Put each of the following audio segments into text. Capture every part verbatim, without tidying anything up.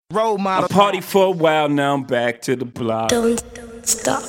Role model. I party for a while, now I'm back to the block. Don't stop.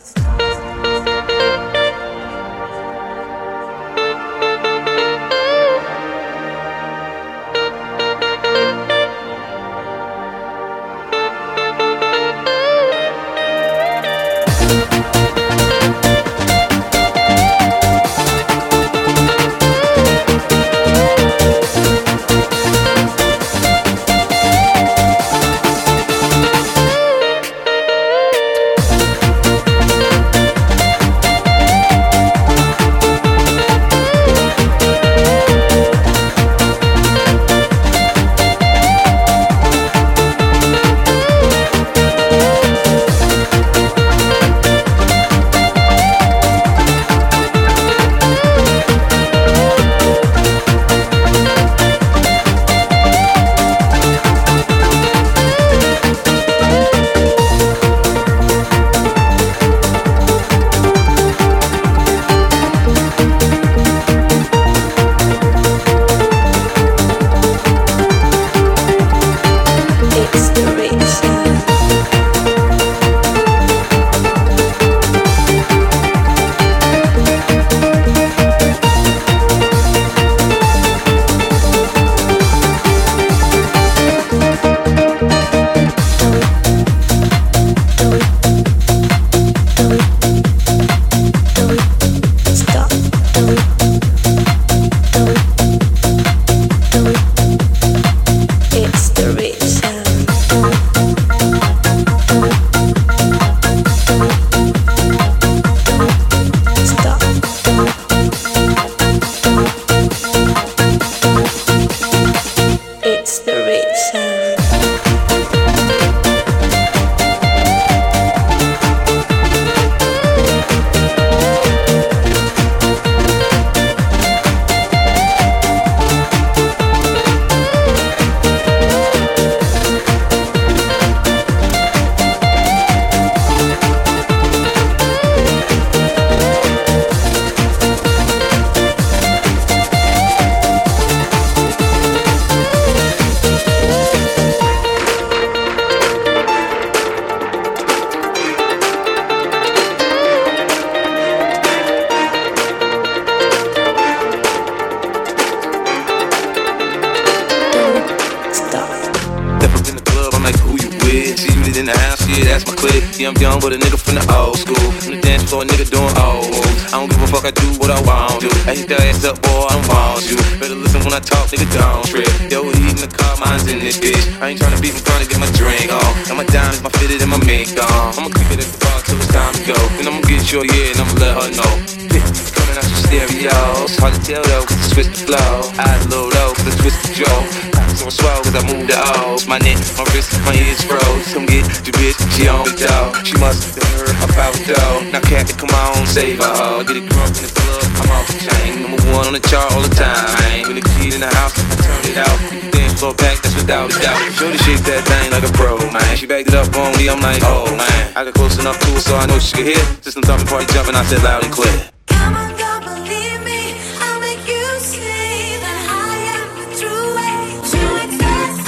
Yeah, I'm young, but a nigga from the old school. On the dance floor, a nigga doing old moves. I don't give a fuck, I do what I want to. I hit that ass up, boy, I don't want you. Better listen when I talk, nigga, don't trip. Yo, he in the car, mine's in this bitch. I ain't tryna beat, I'm tryna get my drink on. Got my diamonds, my fitted, and my mink on. I'ma keep it at the bar till it's time to go. Then I'ma get your yeah, and I'ma let her know. Coming out your stereos, hard to tell though, cause I switch the flow. Eyes low though, cause I twist the jaw. So I'm swell, cause I move the O's. My neck, my wrist, my ears froze. Come get your bitch, she on the dough. She must have heard about the dough. Now Kathy, come on, save her. Oh, get it drunk in the club, I'm off the chain. Number one on the chart all the time. When the kid in the house, I turn it out. Keep the dance floor back, that's without a doubt. Shorty shake that thing like a pro, man. She backed it up on me, I'm like, oh, man. I got close enough to her so I know she could hear. System thumping, party jumping, I said loud and clear. Come on, girl, believe me, I'll make you see that I am the true way to exist.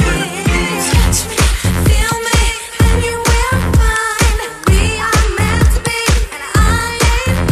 Touch me, feel me, and you will find we are meant to be, and I ain't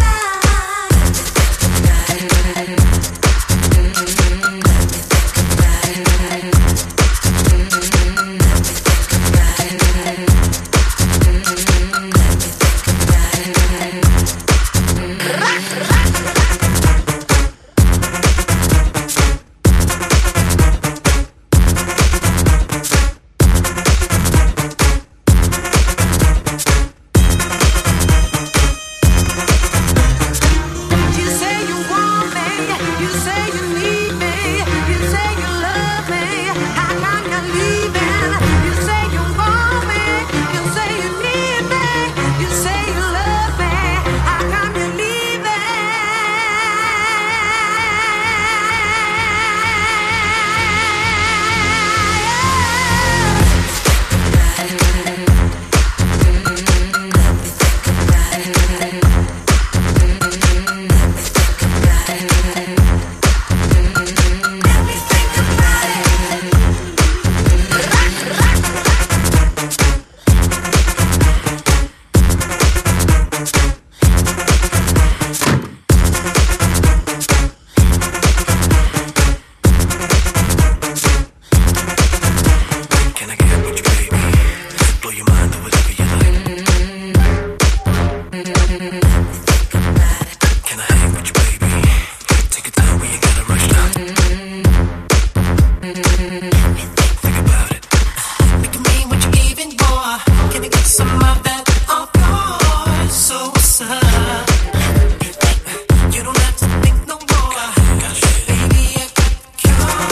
some of that on yours. So what's up? You don't have to think no more. Baby, I got the cure.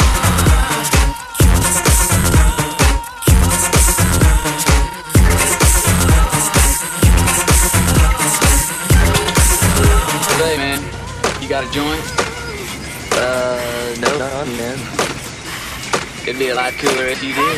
Hey man, you got a joint? Uh, no, no, man. It'd be a lot cooler if you did.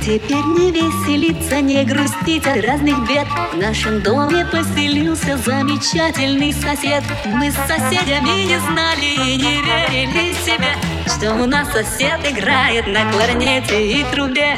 Теперь не веселиться, не грустить от разных бед. В нашем доме поселился замечательный сосед. Мы с соседями не знали и не верили себе, что у нас сосед играет на кларнете и трубе.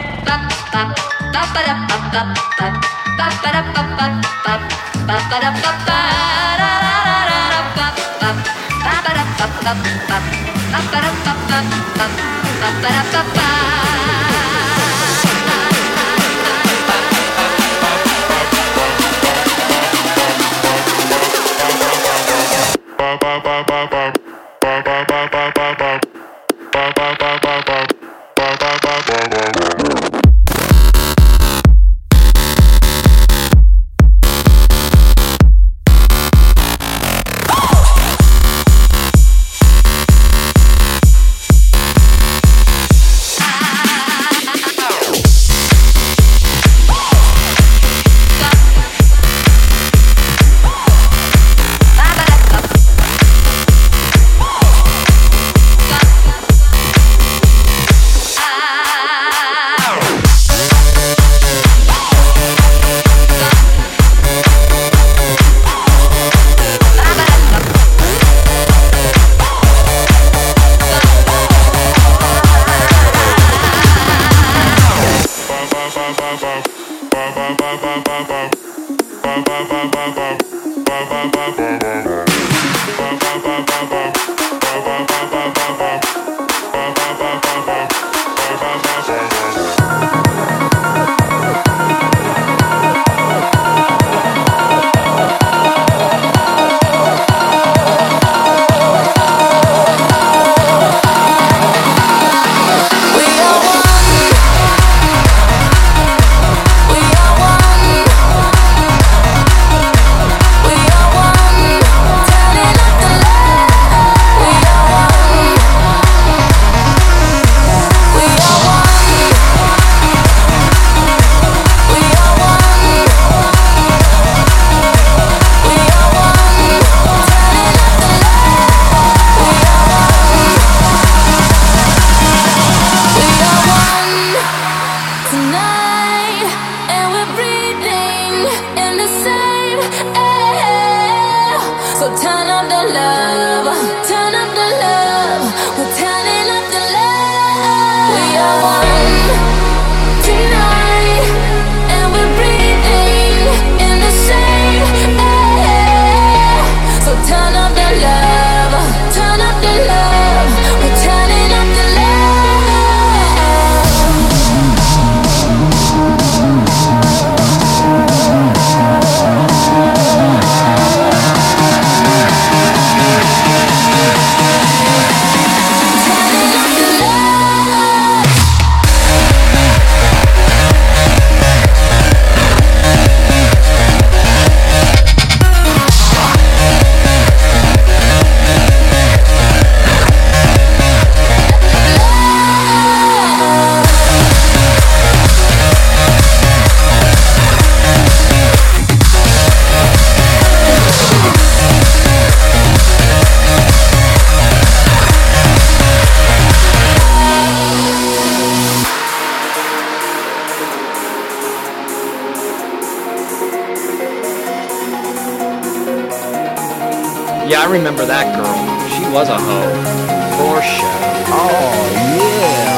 Yeah, I remember that girl. She was a hoe. For sure. Oh, yeah.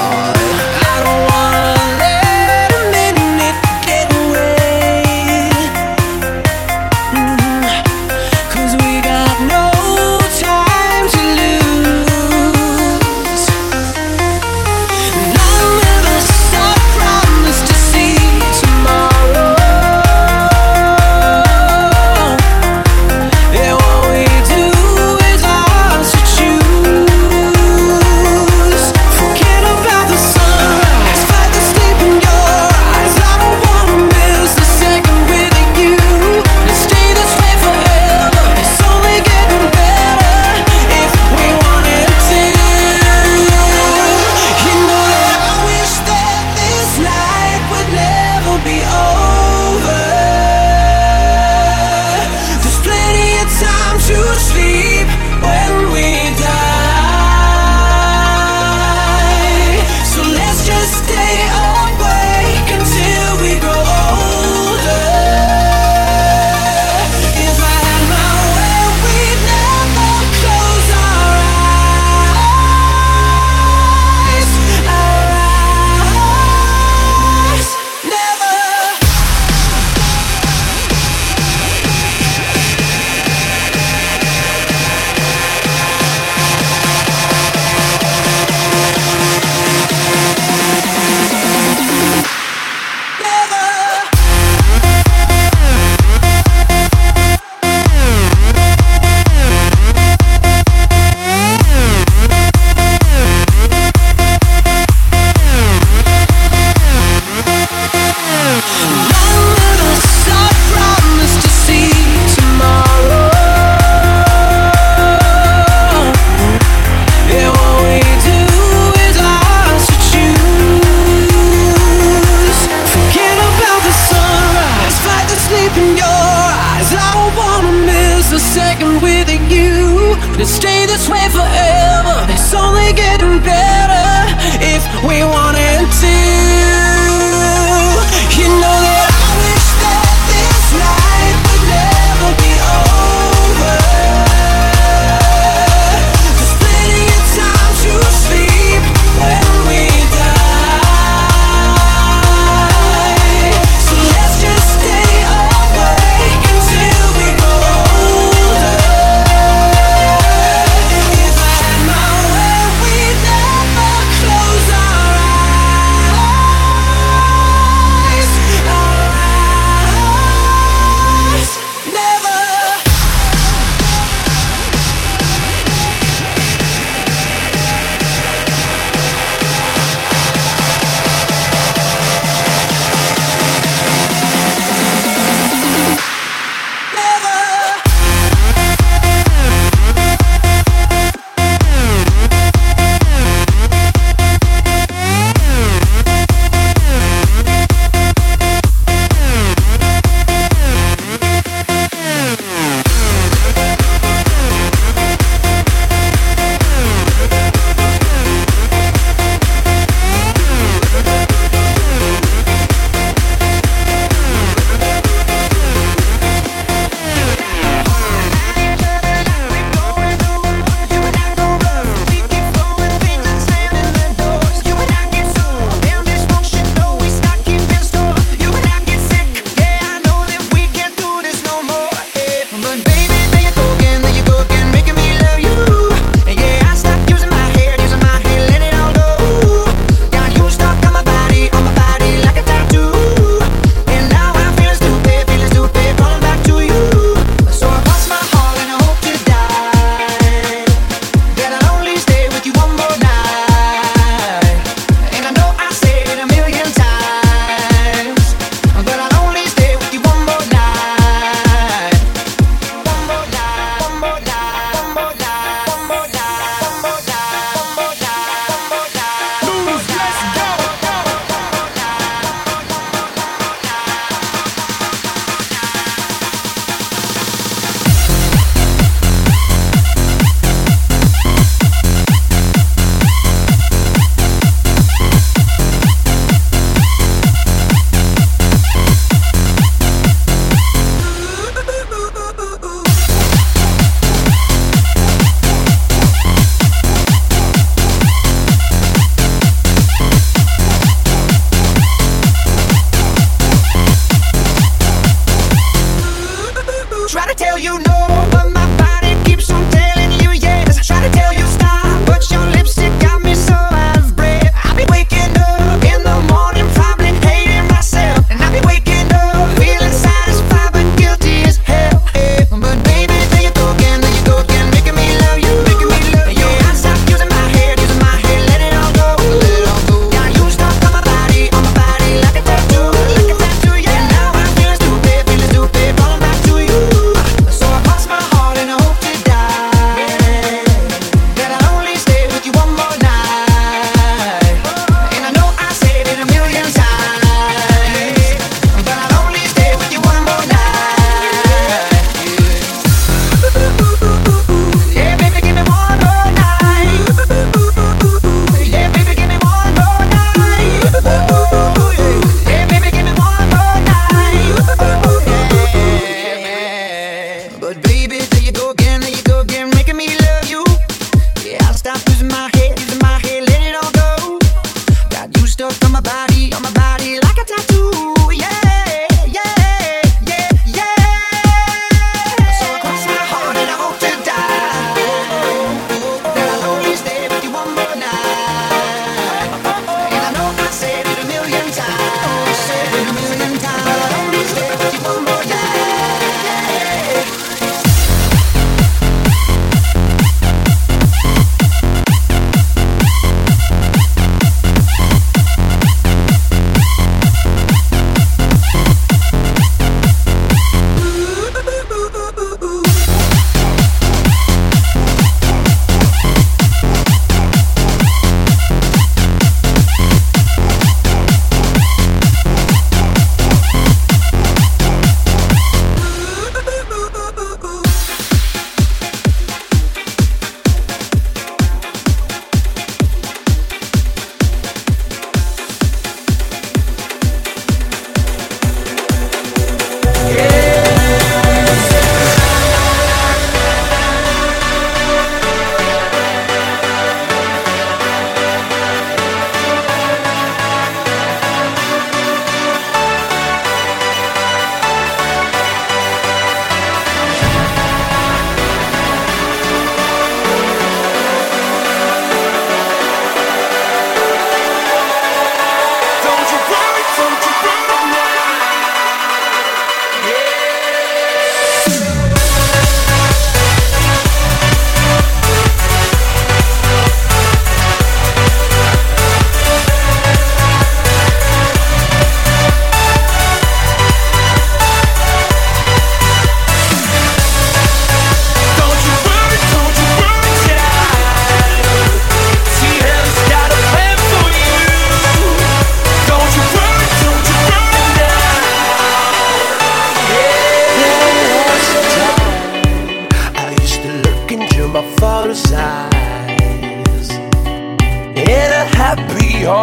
For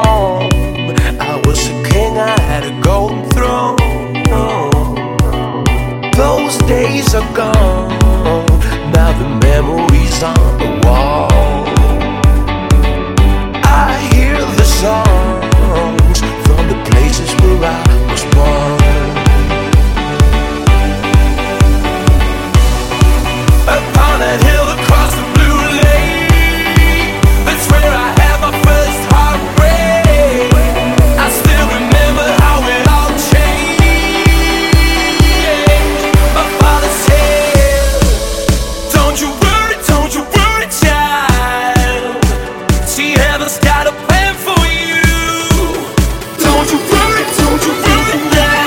home. I was a king, I had a golden throne. Those days are gone, now the memories on the wall. I hear the songs from the places where I was born. Upon a hill across the blue lake, that's where I had my first heartbreak. I still remember how it all changed. My father said, don't you worry, don't you worry, child. See, heaven's got a plan for you. Don't you worry, don't you worry now.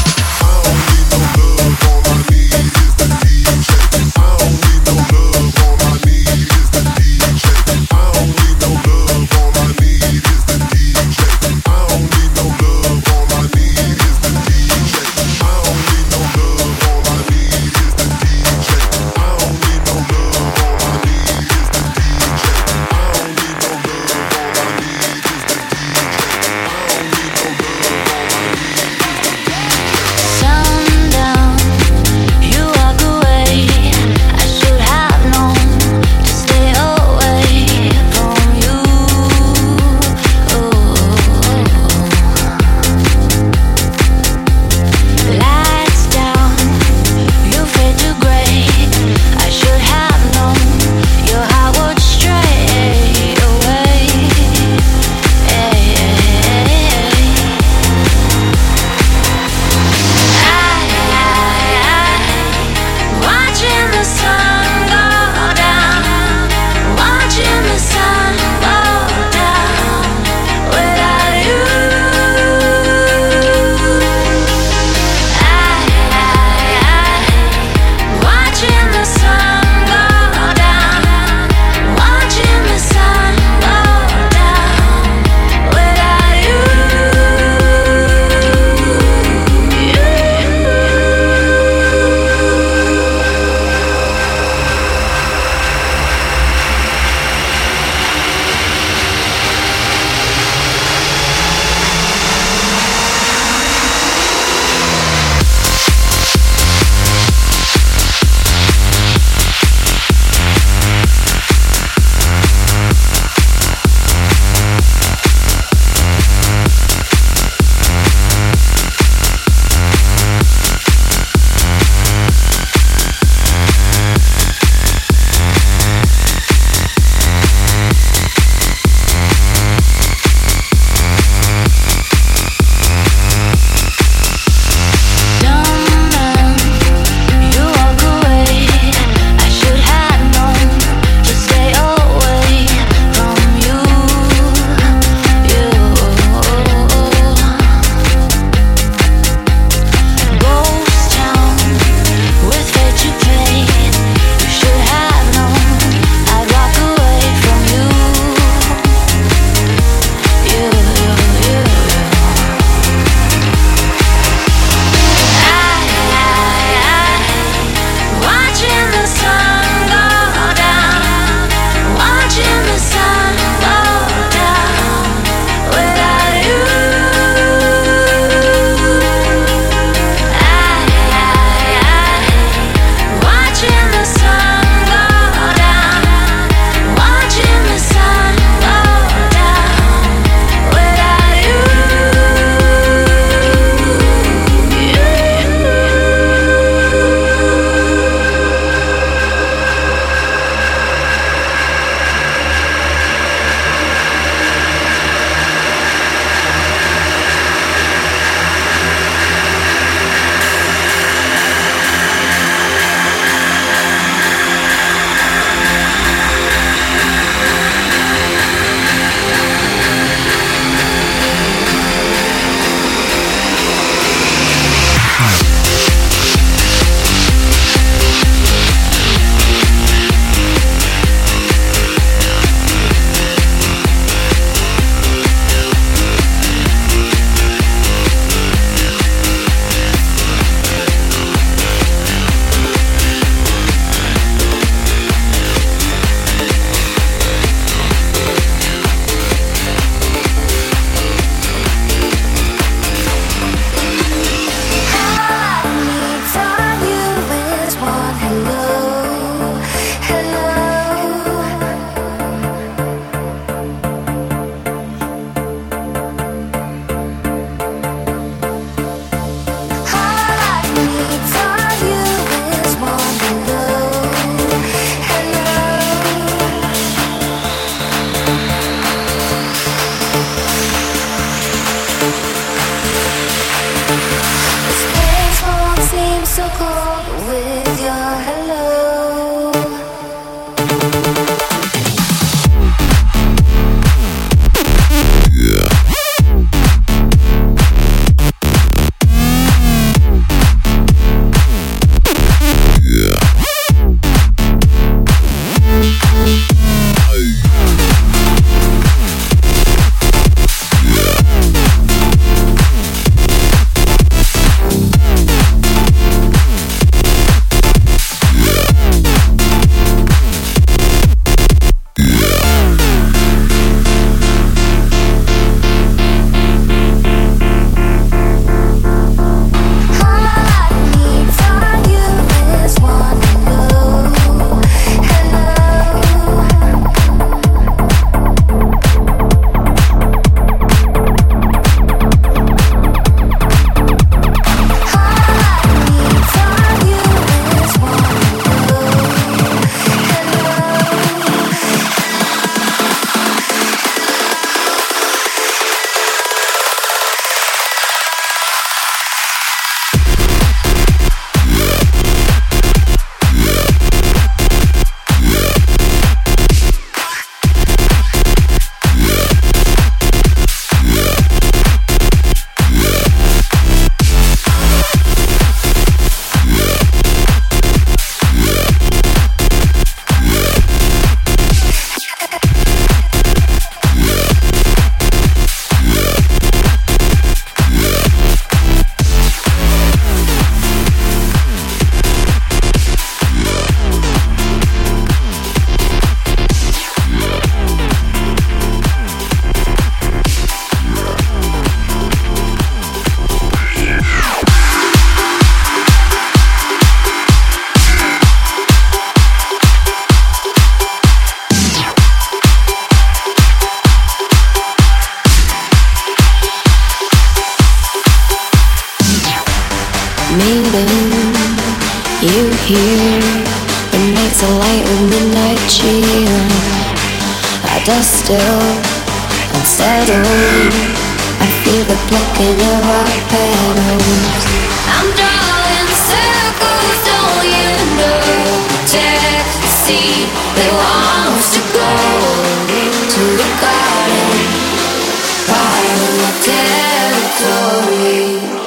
I don't need no love, all I need is the D J. I don't need no love, all here. It makes a light with midnight cheer. I dust still, unsettled. I feel the plucking of our petals. I'm drawing circles, don't you know? Taxi that wants to go to the garden, part of my territory.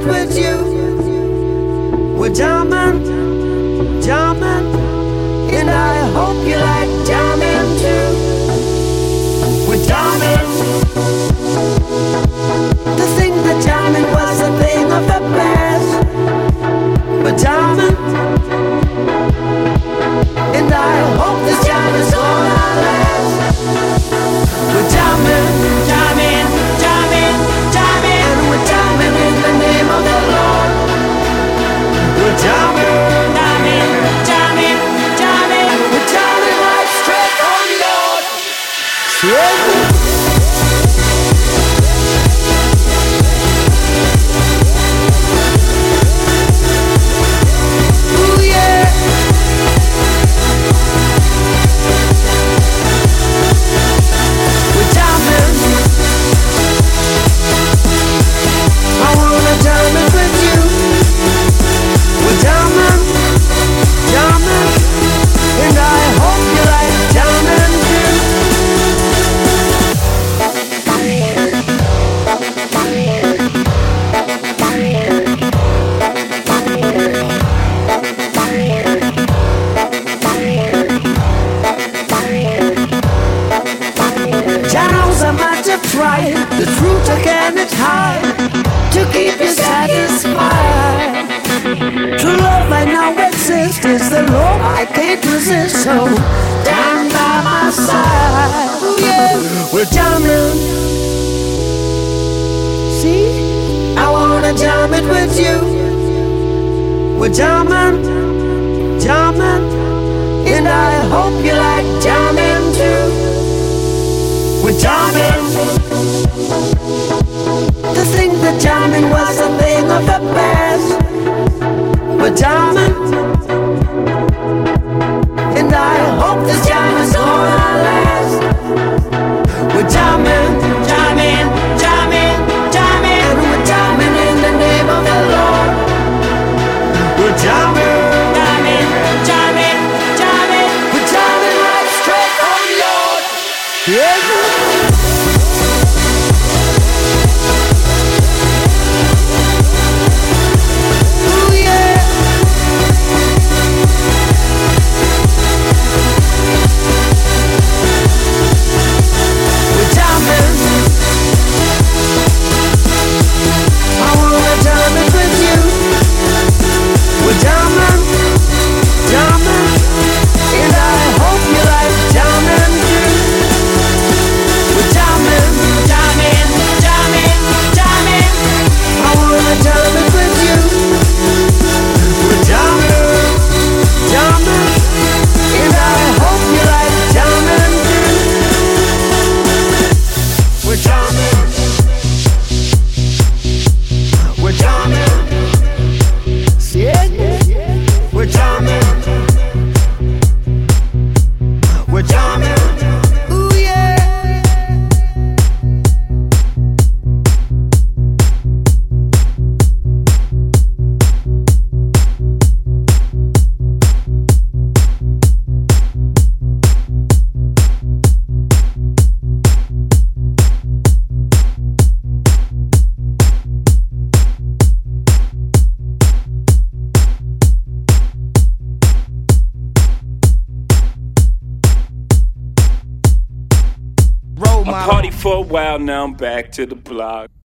it with you. We're jamming, jamming, and I hope you like jamming too. We're jamming. To think that jamming was a thing of the past. We're jamming, and I hope this jam is gonna last. We're jamming, jamming, jamming, jamming, and we're jamming in the name of the Lord. We're jamming, jamming, jamming, jamming, and we're jamming right straight on Lord. Yeah. The truth again it's hard to keep you satisfied. True love I now exist is the love I can't resist. So stand by my side. Ooh, yeah. We're jamming. See, I wanna jam it with you. We're jamming, jamming, and I hope you like jamming too. We're jamming. To think that jamming was a thing of the past. We're jamming, and I hope this jam is gonna last. We're jamming, jamming, jamming, jamming, and we're jamming in the name of the Lord. We're jamming, jamming, jamming, jamming, we're jamming right straight on Lord. Yeah. I party for a while, now I'm back to the block.